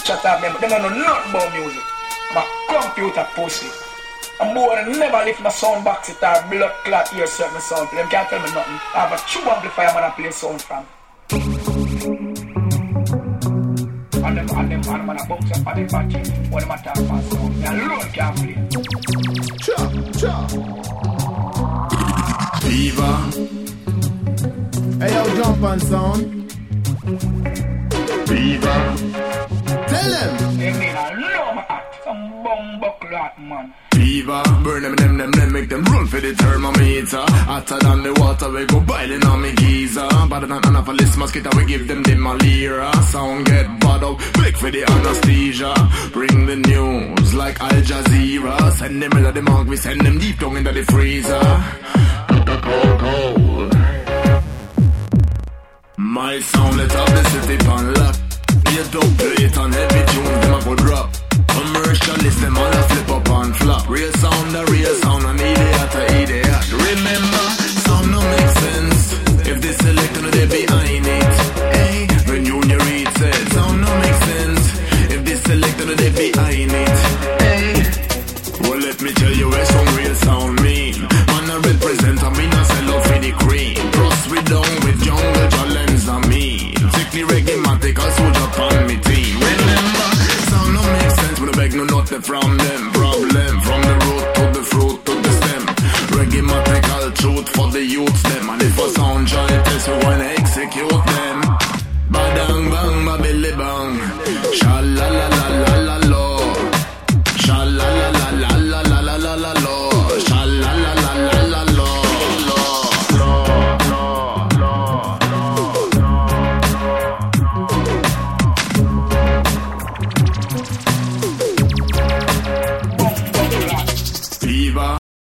chat up them, but they don't know nothing about music. I'm a computer pussy. I'm bored and never lift my sound box it or blood clot ear certain sound. Them can't tell me nothing. I have a true amplifier man I play sound from. And them man a box up on the battery when them attack my sound. Me alone can't play. Cha. Viva. Hey yo, jump on sound. Viva. Tell them. They mean I love my act. Some bumbuckler man. Viva, burn them, make them run for the thermometer. Hotter than the water, we go boiling on me geezer. Better than Anopheles mosquito, we give them the malaria. Sound get bad up, click for the anesthesia. Bring the news like Al Jazeera. Send them into the mug, we send them deep down into the freezer. Cold. My sound, let up the city pan lock. You don't play it on heavy tunes, them a go drop. Commercialists, them all a flip up and flop. Real sound, an idiot. Remember, sound no make sense if they select and they behind it. Hey, when you read said, sound no make sense if they select and they behind it. Hey, well let me tell you where some real sound mean. Man I represent, I mean I sell out for the cream. Cross we down with jungle challenge I mean. Strictly reggae-matic, I soldier on me team. Remember, sound no make sense when I beg no nothing from them. Problem